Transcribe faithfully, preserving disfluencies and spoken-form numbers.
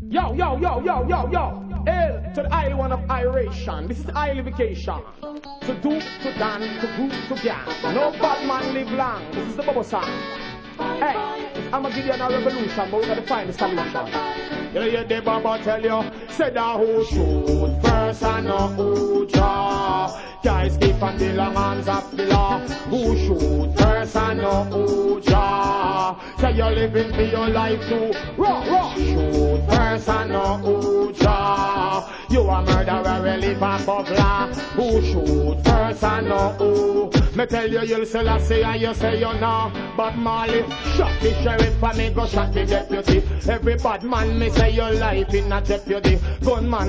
Yo, yo, yo, yo, yo, yo. Hail to the island one of iration. This is islification. To do, to dance, to group, to gang. No bad man live long. This is the bubble song. Hey, I'm gonna give you a revolution, but we gotta find the solution. You hear the Baba tell you, say that who shoot first and not who draw. Guys keep on the long arms of the law. Who shoot first and not who draw. Say you're living for your life too. Raw, raw. Shoot first and not who draw. You a murderer, we live above law. Who shoot first and not who. Me tell you you'll sell a say and you say you know. But Marley shot the sheriff and me go shot the deputy. Every bad man me say your life in a jeopardy. Gunman